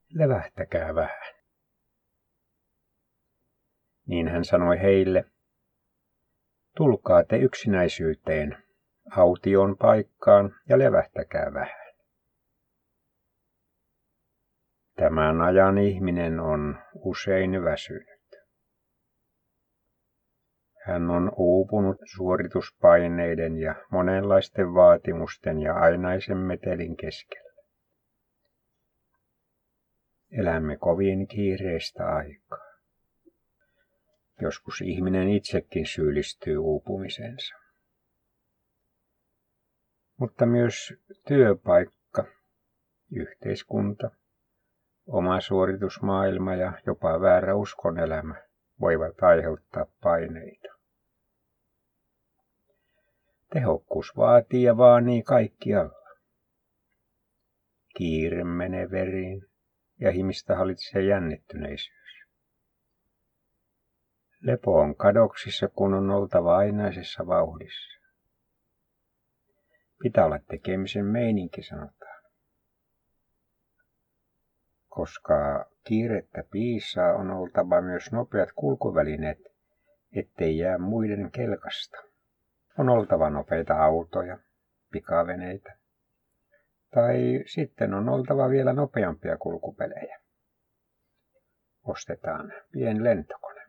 levähtäkää vähän. Niin hän sanoi heille, tulkaa te yksinäisyyteen, autioon paikkaan ja levähtäkää vähän. Tämän ajan ihminen on usein väsynyt. Hän on uupunut suorituspaineiden ja monenlaisten vaatimusten ja ainaisen metelin keskellä. Elämme kovin kiireistä aikaa. Joskus ihminen itsekin syyllistyy uupumisensa. Mutta myös työpaikka, yhteiskunta, oma suoritusmaailma ja jopa väärä uskonelämä voivat aiheuttaa paineita. Tehokkuus vaatii ja vaanii kaikkialla. Kiire menee veriin ja ihmistä hallitsee jännittyneisyys. Lepo on kadoksissa, kun on oltava ainaisessa vauhdissa. Pitää olla tekemisen meininki, sanotaan. Koska kiirettä piisaa, on oltava myös nopeat kulkuvälineet, ettei jää muiden kelkasta. On oltava nopeita autoja, pikaveneitä. Tai sitten on oltava vielä nopeampia kulkupelejä. Ostetaan pien lentokone.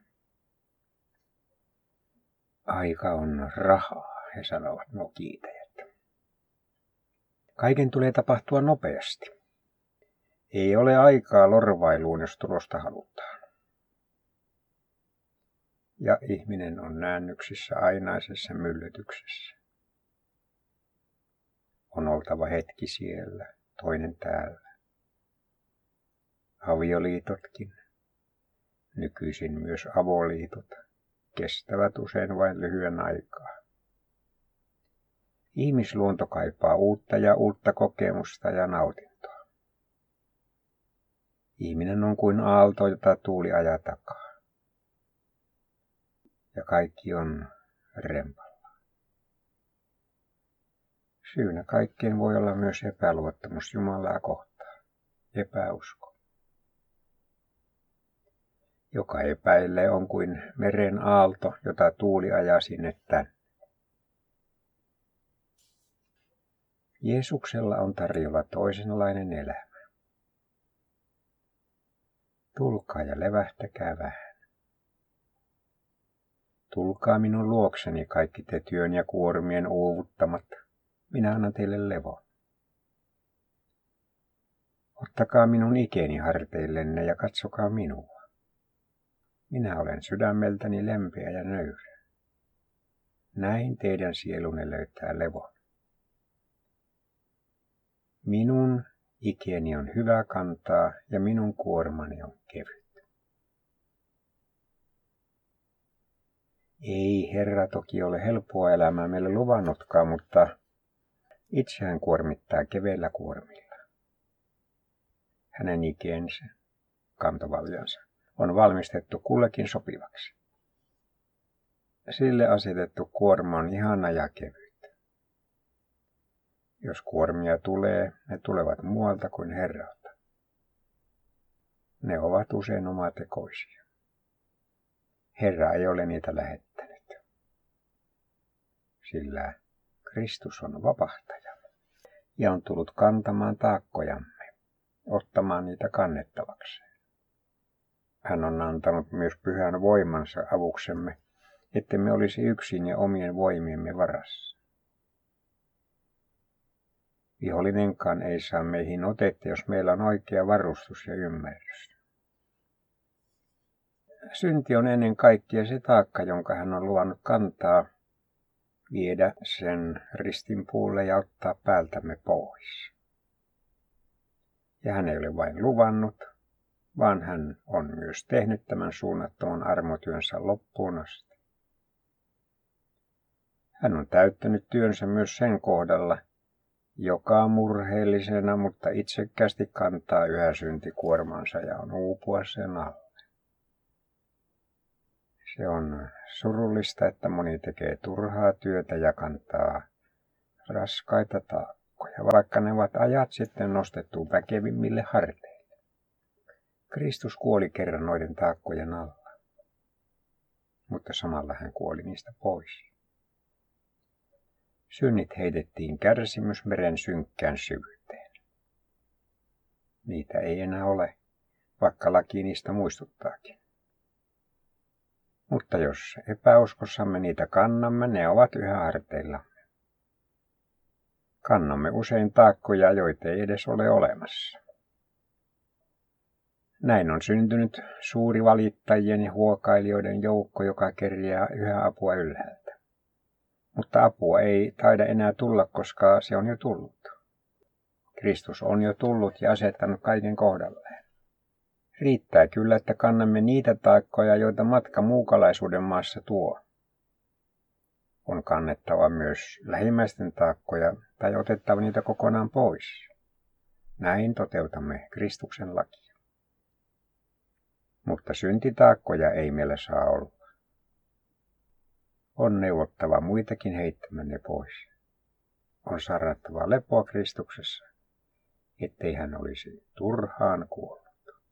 Aika on rahaa, he sanovat nuo kiitäjät. Kaiken tulee tapahtua nopeasti. Ei ole aikaa lorvailuun, jos tulosta halutaan. Ja ihminen on näännyksissä ainaisessa myllytyksessä. On oltava hetki siellä, toinen täällä. Avioliitotkin, nykyisin myös avoliitot, kestävät usein vain lyhyen aikaa. Ihmisluonto kaipaa uutta ja uutta kokemusta ja nautintoa. Ihminen on kuin aalto, jota tuuli ajaa takaa. Ja kaikki on rempalla. Syynä kaikkeen voi olla myös epäluottamus Jumalaa kohtaan, epäusko. Joka epäilee on kuin meren aalto, jota tuuli ajaa sinne tänne. Jeesuksella on tarjolla toisenlainen elämä. Tulkaa ja levähtäkää vähän. Tulkaa minun luokseni kaikki te työn ja kuormien uuvuttamat. Minä annan teille levon. Ottakaa minun ikeni harteillenne ja katsokaa minua. Minä olen sydämeltäni lempeä ja nöyrä. Näin teidän sielunne löytää levon. Minun ikeni on hyvä kantaa ja minun kuormani on kevyt. Ei Herra toki ole helppoa elämää meille luvannutkaan, mutta itseään kuormittaa keveillä kuormilla. Hänen ikensä, kantovaljansa, on valmistettu kullekin sopivaksi. Sille asetettu kuorma on ihana ja kevyt. Jos kuormia tulee, ne tulevat muualta kuin Herralta. Ne ovat usein omatekoisia. Herra ei ole niitä lähettänyt. Sillä Kristus on vapahtaja ja on tullut kantamaan taakkojamme, ottamaan niitä kannettavakseen. Hän on antanut myös pyhän voimansa avuksemme, ettemme olisi yksin ja omien voimiemme varassa. Vihollinenkaan ei saa meihin otetta, jos meillä on oikea varustus ja ymmärrys. Synti on ennen kaikkea se taakka, jonka hän on luvannut kantaa, viedä sen ristinpuulle ja ottaa päältämme pois. Ja hän ei ole vain luvannut, vaan hän on myös tehnyt tämän suunnattoman armotyönsä loppuun asti. Hän on täyttänyt työnsä myös sen kohdalla, joka murheellisena, mutta itsekkäästi kantaa yhä syntikuormansa ja on uupua sen alle. Se on surullista, että moni tekee turhaa työtä ja kantaa raskaita taakkoja, vaikka ne ovat ajat sitten nostettu väkevimmille harteille. Kristus kuoli kerran noiden taakkojen alla, mutta samalla hän kuoli niistä pois. Synnit heitettiin kärsimysmeren synkkään syvyyteen. Niitä ei enää ole, vaikka laki niistä muistuttaakin. Mutta jos epäuskossamme niitä kannamme, ne ovat yhä harteillamme. Kannamme usein taakkoja, joita ei edes ole olemassa. Näin on syntynyt suuri valittajien ja huokailijoiden joukko, joka kerjää yhä apua ylhäältä. Mutta apua ei taida enää tulla, koska se on jo tullut. Kristus on jo tullut ja asettanut kaiken kohdalleen. Riittää kyllä, että kannamme niitä taakkoja, joita matka muukalaisuuden maassa tuo. On kannettava myös lähimmäisten taakkoja tai otettava niitä kokonaan pois. Näin toteutamme Kristuksen lakia. Mutta syntitaakkoja ei meillä saa olla. On neuvottava muitakin heittämään ne pois. On sarattava lepoa Kristuksessa, ettei hän olisi turhaan kuollut.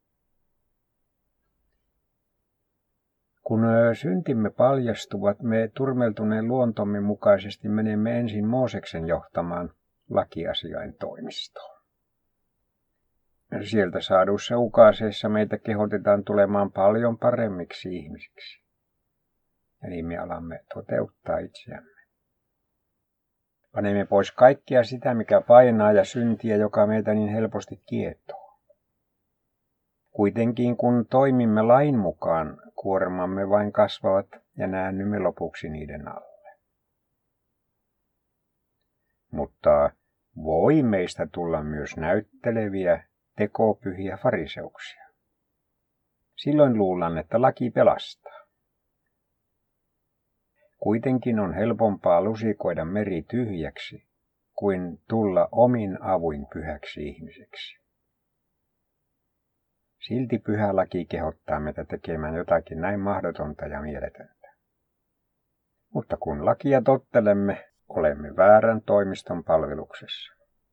Kun syntimme paljastuvat, me turmeltuneen luontomme mukaisesti menemme ensin Mooseksen johtamaan lakiasiain toimistoon. Sieltä saaduissa ukaaseissa meitä kehotetaan tulemaan paljon paremmiksi ihmisiksi. Ja niin me alamme toteuttaa itseämme. Panemme pois kaikkea sitä, mikä painaa ja syntiä, joka meitä niin helposti kietoo. Kuitenkin kun toimimme lain mukaan, kuormamme vain kasvavat ja näännymme lopuksi niiden alle. Mutta voi meistä tulla myös näytteleviä, tekopyhiä fariseuksia. Silloin luullaan, että laki pelastaa. Kuitenkin on helpompaa lusikoida meri tyhjäksi, kuin tulla omin avuin pyhäksi ihmiseksi. Silti pyhä laki kehottaa meitä tekemään jotakin näin mahdotonta ja mieletöntä. Mutta kun lakia tottelemme, olemme väärän toimiston palveluksessa.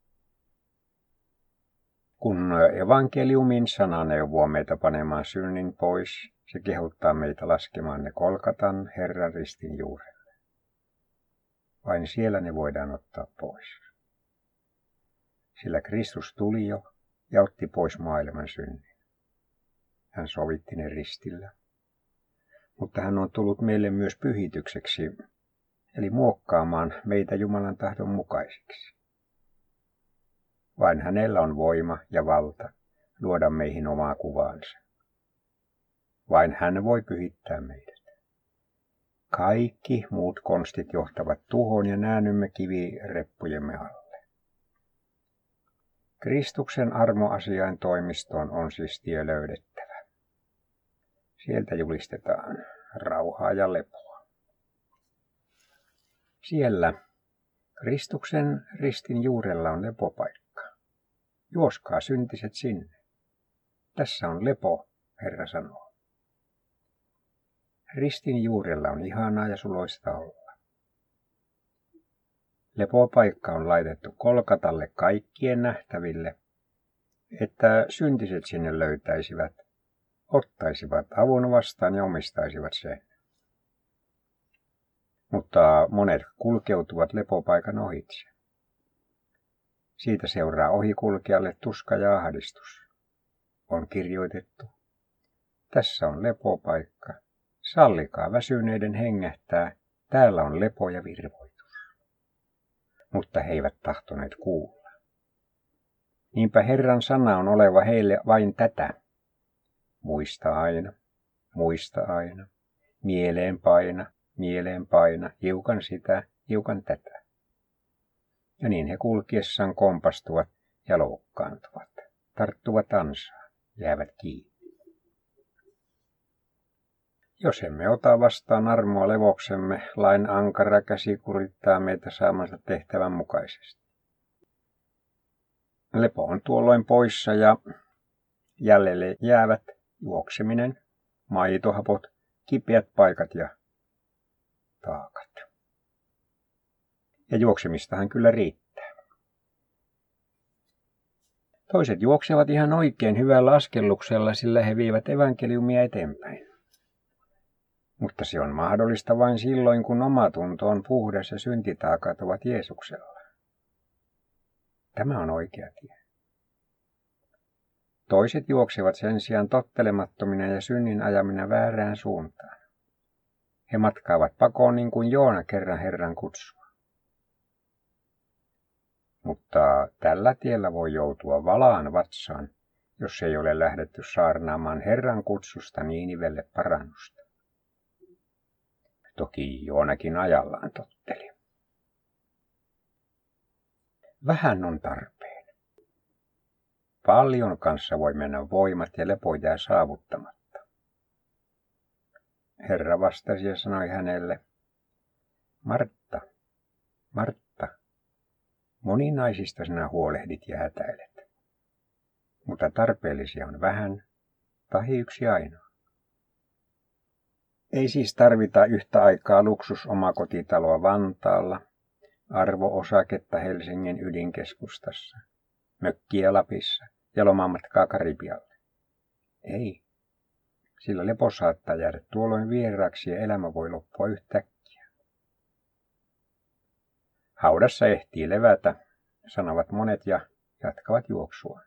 Kun evankeliumin sana neuvoo meitä panemaan synnin pois, se kehottaa meitä laskemaan ne Golgatan Herran ristin juurelle. Vain siellä ne voidaan ottaa pois. Sillä Kristus tuli jo ja otti pois maailman synnin. Hän sovitti ne ristillä. Mutta hän on tullut meille myös pyhitykseksi, eli muokkaamaan meitä Jumalan tahdon mukaisiksi. Vain hänellä on voima ja valta luoda meihin omaa kuvaansa. Vain hän voi pyhittää meidät. Kaikki muut konstit johtavat tuhoon ja näännymme kivireppujemme alle. Kristuksen armoasiain toimistoon on siis tie löydettävä. Sieltä julistetaan rauhaa ja lepoa. Siellä Kristuksen ristin juurella on lepopaikka. Juoskaa syntiset sinne. Tässä on lepo, Herra sanoo. Ristin juurella on ihanaa ja suloista olla. Lepopaikka on laitettu Golgatalle kaikkien nähtäville, että syntiset sinne löytäisivät, ottaisivat avun vastaan ja omistaisivat sen. Mutta monet kulkeutuvat lepopaikan ohitse. Siitä seuraa ohikulkijalle tuska ja ahdistus. On kirjoitettu, tässä on lepopaikka, sallikaa väsyneiden hengähtää, täällä on lepo ja virvoitus. Mutta he eivät tahtoneet kuulla. Niinpä Herran sana on oleva heille vain tätä. Muista aina, mieleen paina, hiukan sitä, hiukan tätä. Ja niin he kulkiessaan kompastuvat ja loukkaantuvat, tarttuvat ansaan, jäävät kiinni. Jos emme ota vastaan armoa levoksemme, lain ankara käsi kurittaa meitä saamansa tehtävän mukaisesti. Lepo on tuolloin poissa ja jäljelle jäävät juokseminen, maitohapot, kipeät paikat ja taakat. Ja juoksemistahan kyllä riittää. Toiset juoksevat ihan oikein hyvällä askelluksella, sillä he vievät evankeliumia eteenpäin. Mutta se on mahdollista vain silloin, kun omatunto on puhdas ja syntitaakat ovat Jeesuksella. Tämä on oikea tie. Toiset juoksevat sen sijaan tottelemattomina ja synnin ajamina väärään suuntaan. He matkaavat pakoon niin kuin Joona kerran Herran kutsua. Mutta tällä tiellä voi joutua valaan vatsaan, jos ei ole lähdetty saarnaamaan Herran kutsusta Niinivelle parannusta. Toki Joonakin ajallaan totteli. Vähän on tarpeen. Paljon kanssa voi mennä voimat ja lepo jää saavuttamatta. Herra vastasi ja sanoi hänelle, Martta, Martta, moninaisista sinä huolehdit ja hätäilet, mutta tarpeellisia on vähän tai yksi ainoa. Ei siis tarvita yhtä aikaa luksusomakotitaloa Vantaalla, arvo-osaketta Helsingin ydinkeskustassa, mökkiä Lapissa ja lomamatkaa Karibialle. Ei, sillä lepo saattaa jäädä tuolloin vieraaksi ja elämä voi loppua yhtäkkiä. Haudassa ehtii levätä, sanovat monet ja jatkavat juoksua.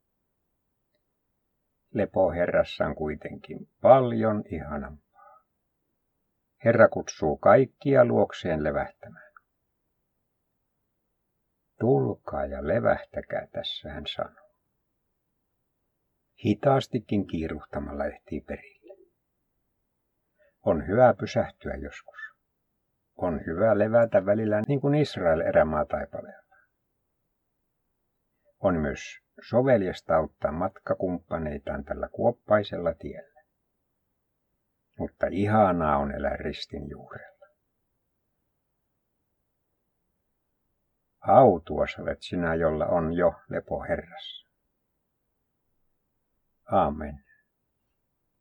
Lepo Herrassa on kuitenkin paljon ihanampaa. Herra kutsuu kaikkia luokseen levähtämään. Tulkaa ja levähtäkää, tässä hän sanoo. Hitaastikin kiiruhtamalla ehtii perille. On hyvä pysähtyä joskus. On hyvä levätä välillä niin kuin Israel erämaataipaleella. On myös soveliasta auttaa matkakumppaneitaan tällä kuoppaisella tiellä. Mutta ihanaa on elää ristin juurella. Autuas olet sinä, jolla on jo lepo Herrassa. Aamen.